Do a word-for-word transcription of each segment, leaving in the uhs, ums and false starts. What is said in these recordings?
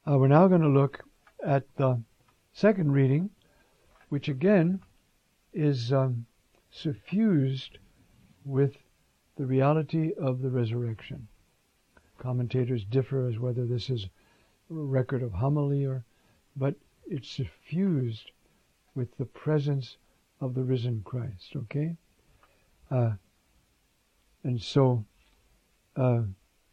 Uh, we're now going to look at the second reading, which again is um, suffused with the reality of the resurrection. Commentators differ as whether this is a record of homily or, but it's suffused with the presence of the risen Christ, okay? Uh, and so uh,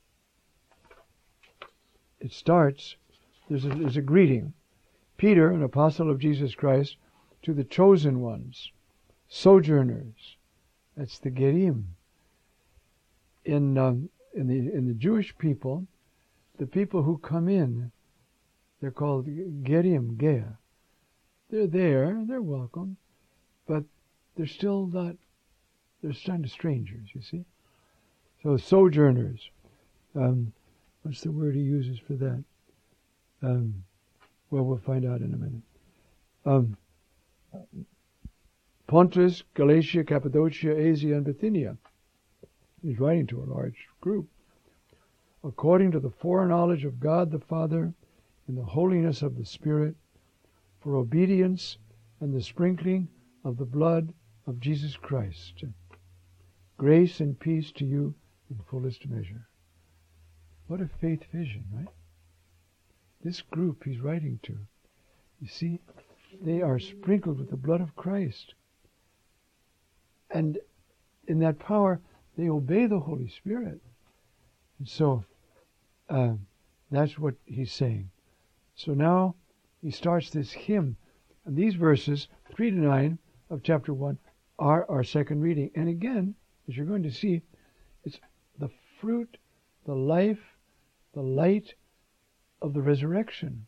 it starts, there's a, there's a greeting. Peter, an apostle of Jesus Christ, to the chosen ones, sojourners. That's the Gerim. In um, in the in the Jewish people, the people who come in, they're called Gerim, Gea. They're there, they're welcome, but they're still not, they're kind of strangers, you see. So sojourners, um, what's the word he uses for that? Um, well, we'll find out in a minute. Um, Pontus, Galatia, Cappadocia, Asia, and Bithynia. He's writing to a large group. According to the foreknowledge of God the Father, in the holiness of the Spirit, for obedience and the sprinkling of the blood of Jesus Christ. Grace and peace to you in fullest measure. What a faith vision, right? This group he's writing to, you see, they are sprinkled with the blood of Christ. And in that power, they obey the Holy Spirit. And so, uh, that's what he's saying. So now, he starts this hymn. And these verses, three to nine of chapter one, are our second reading. And again, as you're going to see, it's the fruit, the life, the light of the resurrection.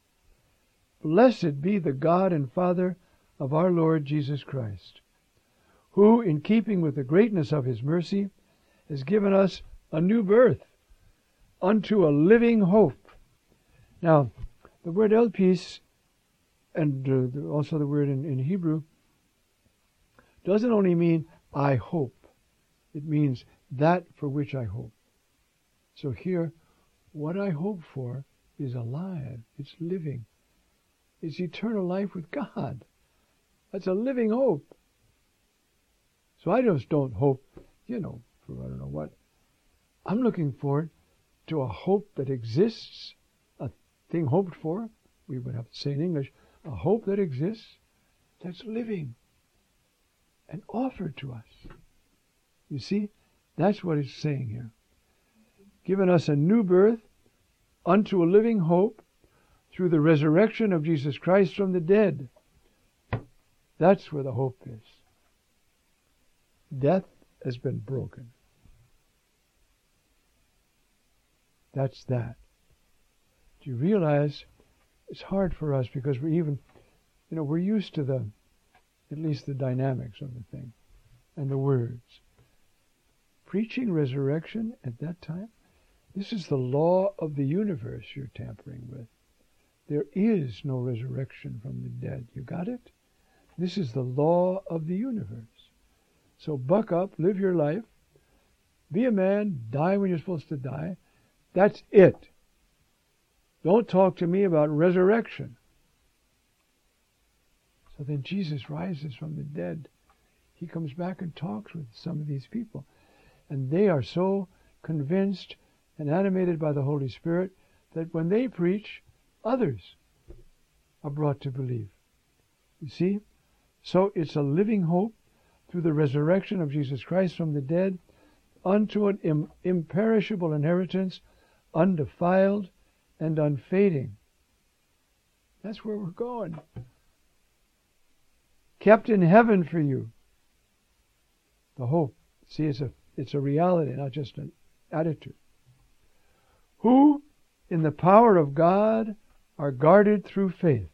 Blessed be the God and Father of our Lord Jesus Christ, who, in keeping with the greatness of his mercy, has given us a new birth unto a living hope. Now, the word elpis, and uh, the, also the word in, in Hebrew, doesn't only mean I hope. It means that for which I hope. So here, what I hope for is alive. It's living. It's eternal life with God. That's a living hope. So I just don't hope, you know, for I don't know what. I'm looking forward to a hope that exists, a thing hoped for, we would have to say in English, a hope that exists, that's living and offered to us. You see, that's what it's saying here. Given us a new birth unto a living hope through the resurrection of Jesus Christ from the dead. That's where the hope is. Death has been broken. That's that. Do you realize it's hard for us because we're even, you know, we're used to the, at least the dynamics of the thing and the words. Preaching resurrection at that time, this is the law of the universe you're tampering with. There is no resurrection from the dead. You got it? This is the law of the universe. So buck up, live your life, be a man, die when you're supposed to die. That's it. Don't talk to me about resurrection. So then Jesus rises from the dead. He comes back and talks with some of these people. And they are so convinced and animated by the Holy Spirit that when they preach, others are brought to believe. You see? So it's a living hope through the resurrection of Jesus Christ from the dead unto an im- imperishable inheritance, undefiled and unfading. That's where we're going. Kept in heaven for you. The hope. See, it's a, it's a reality, not just an attitude. Who, in the power of God, are guarded through faith.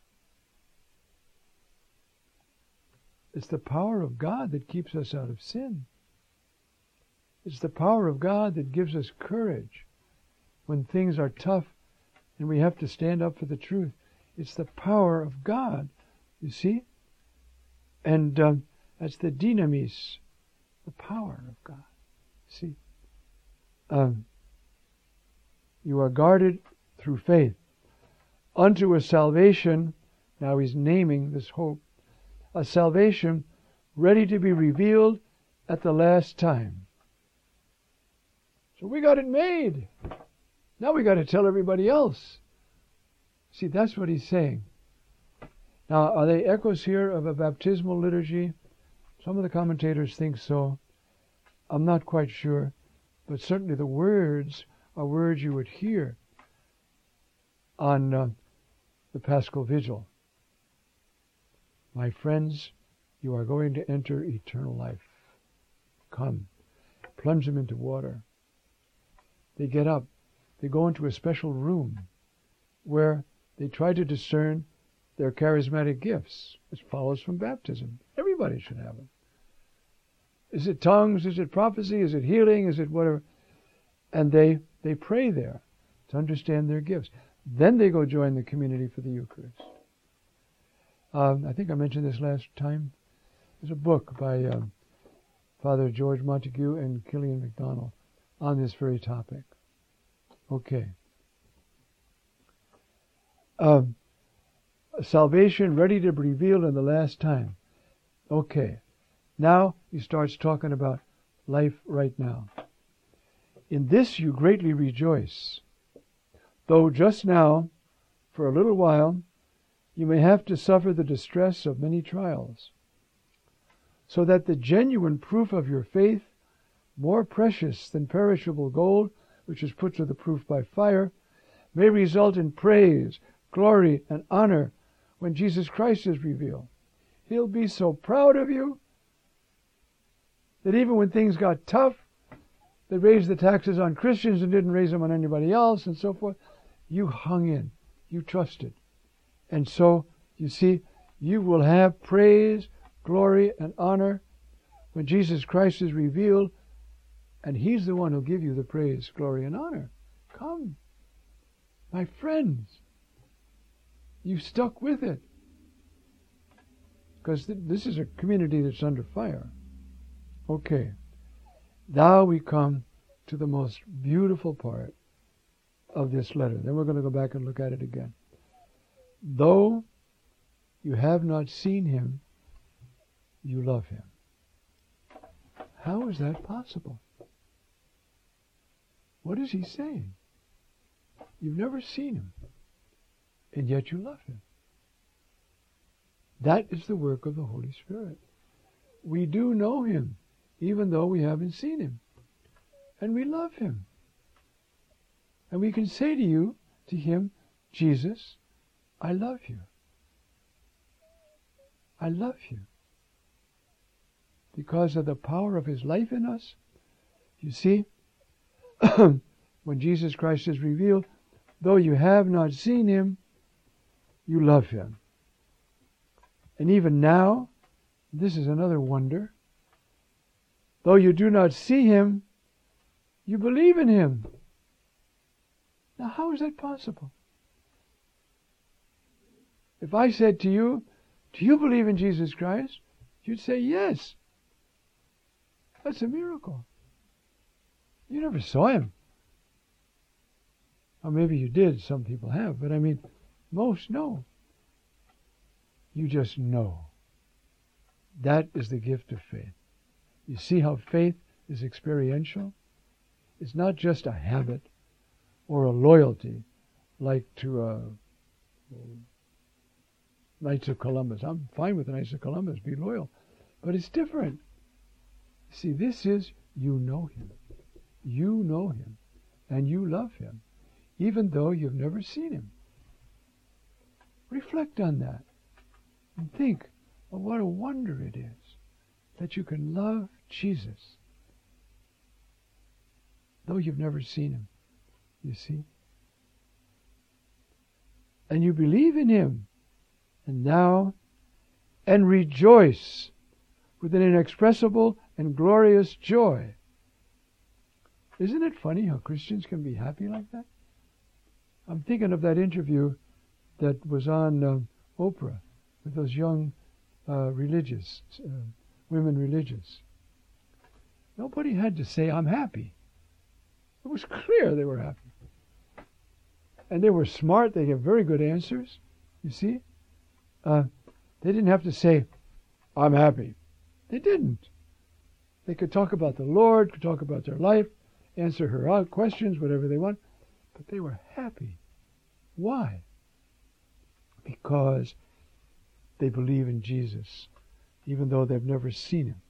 It's the power of God that keeps us out of sin. It's the power of God that gives us courage when things are tough and we have to stand up for the truth. It's the power of God, you see? And um, that's the dynamis, the power of God. See? Um, you are guarded through faith unto a salvation, now he's naming this hope, a salvation ready to be revealed at the last time. So we got it made. Now we got to tell everybody else. See, that's what he's saying. Now, are they echoes here of a baptismal liturgy? Some of the commentators think so. I'm not quite sure. But certainly the words are words you would hear on uh, the Paschal Vigil. My friends, you are going to enter eternal life. Come. Plunge them into water. They get up. They go into a special room where they try to discern their charismatic gifts. It follows from baptism. Everybody should have them. Is it tongues? Is it prophecy? Is it healing? Is it whatever? And they, they pray there to understand their gifts. Then they go join the community for the Eucharist. Um, I think I mentioned this last time. There's a book by um, Father George Montague and Killian MacDonald on this very topic. Okay. Um, salvation ready to be revealed in the last time. Okay. Now he starts talking about life right now. In this you greatly rejoice, though just now, for a little while, you may have to suffer the distress of many trials, so that the genuine proof of your faith, more precious than perishable gold, which is put to the proof by fire, may result in praise, glory, and honor when Jesus Christ is revealed. He'll be so proud of you that even when things got tough, they raised the taxes on Christians and didn't raise them on anybody else and so forth, you hung in. You trusted. And so, you see, you will have praise, glory, and honor when Jesus Christ is revealed, and He's the one who'll give you the praise, glory, and honor. Come, my friends. You stuck with it. Because th- this is a community that's under fire. Okay. Now we come to the most beautiful part of this letter. Then we're going to go back and look at it again. Though you have not seen Him, you love Him. How is that possible? What is he saying? You've never seen Him, and yet you love Him. That is the work of the Holy Spirit. We do know Him, even though we haven't seen Him. And we love Him. And we can say to you, to Him, Jesus, I love you. I love you. Because of the power of His life in us. You see, when Jesus Christ is revealed, though you have not seen Him, you love Him. And even now, this is another wonder, though you do not see Him, you believe in Him. Now, how is that possible? If I said to you, do you believe in Jesus Christ? You'd say, yes. That's a miracle. You never saw Him. Or maybe you did, some people have, but I mean, most no. You just know. That is the gift of faith. You see how faith is experiential? It's not just a habit or a loyalty like to uh, Knights of Columbus. I'm fine with the Knights of Columbus, be loyal. But it's different. See, this is, you know Him. You know Him. And you love Him, even though you've never seen Him. Reflect on that. And think of what a wonder it is that you can love Jesus, though you've never seen Him. You see? And you believe in Him. And now, and rejoice with an inexpressible and glorious joy. Isn't it funny how Christians can be happy like that? I'm thinking of that interview that was on um, Oprah with those young uh, religious, uh, women religious. Nobody had to say, I'm happy. It was clear they were happy. And they were smart. They gave very good answers. You see? Uh, they didn't have to say, I'm happy. They didn't. They could talk about the Lord, could talk about their life, answer her questions, whatever they want. But they were happy. Why? Because they believe in Jesus, even though they've never seen him.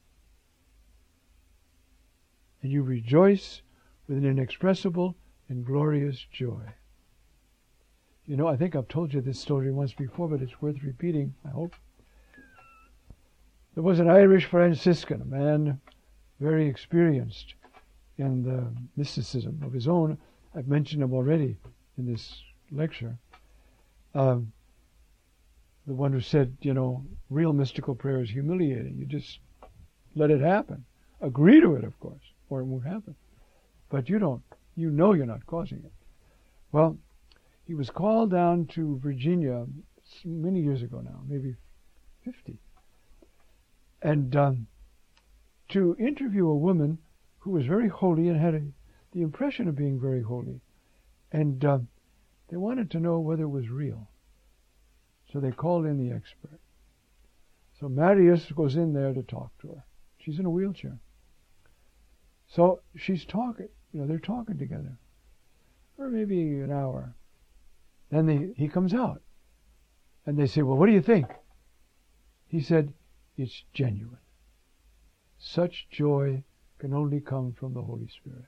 And you rejoice with an inexpressible and glorious joy. You know, I think I've told you this story once before, but it's worth repeating, I hope. There was an Irish Franciscan, a man very experienced in the mysticism of his own. I've mentioned him already in this lecture. Um, the one who said, you know, real mystical prayer is humiliating. You just let it happen. Agree to it, of course, or it won't happen. But you don't. You know you're not causing it. Well, he was called down to Virginia many years ago now, maybe fifty, and um, to interview a woman who was very holy and had a, the impression of being very holy. And uh, they wanted to know whether it was real. So they called in the expert. So Marius goes in there to talk to her. She's in a wheelchair. So she's talking, you know, they're talking together for maybe an hour. Then they, he comes out. And they say, well, what do you think? He said, it's genuine. Such joy can only come from the Holy Spirit.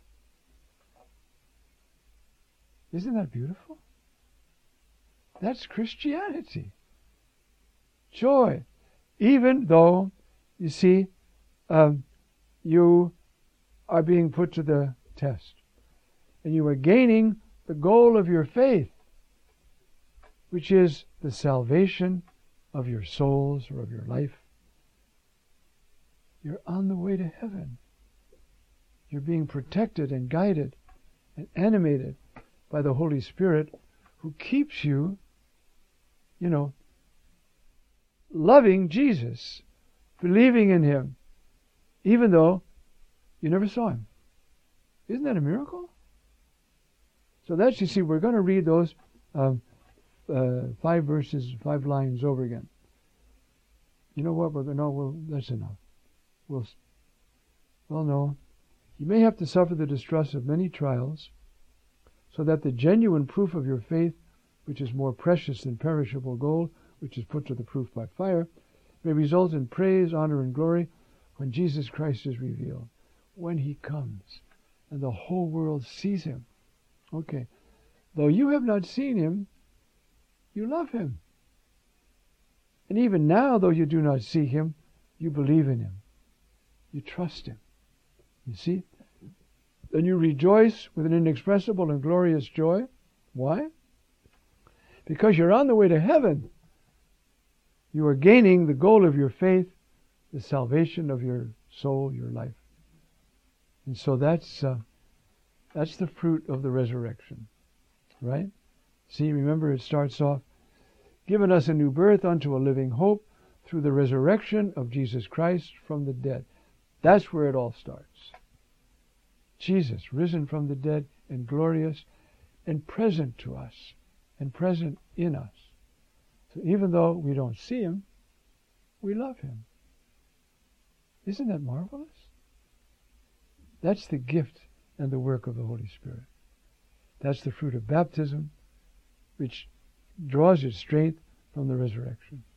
Isn't that beautiful? That's Christianity. Joy. Even though, you see, um, you are being put to the test. And you are gaining the goal of your faith, which is the salvation of your souls or of your life. You're on the way to heaven. You're being protected and guided and animated by the Holy Spirit, who keeps you, you know, loving Jesus, believing in him, even though you never saw him. Isn't that a miracle? So that's, you see, we're going to read those um, uh, five verses, five lines over again. You know what? We're going to, no, well, that's enough. We'll, well, no. You may have to suffer the distress of many trials, so that the genuine proof of your faith, which is more precious than perishable gold, which is put to the proof by fire, may result in praise, honor, and glory when Jesus Christ is revealed, when he comes, and the whole world sees him. Okay. Though you have not seen him, you love him. And even now, though you do not see him, you believe in him. You trust him. You see? Then you rejoice with an inexpressible and glorious joy. Why? Because you're on the way to heaven. You are gaining the goal of your faith, the salvation of your soul, your life. And so that's uh, that's the fruit of the resurrection. Right? See, remember it starts off, given us a new birth unto a living hope through the resurrection of Jesus Christ from the dead. That's where it all starts. Jesus, risen from the dead and glorious and present to us and present in us. So even though we don't see him, we love him. Isn't that marvelous? That's the gift and the work of the Holy Spirit. That's the fruit of baptism, which draws its strength from the resurrection.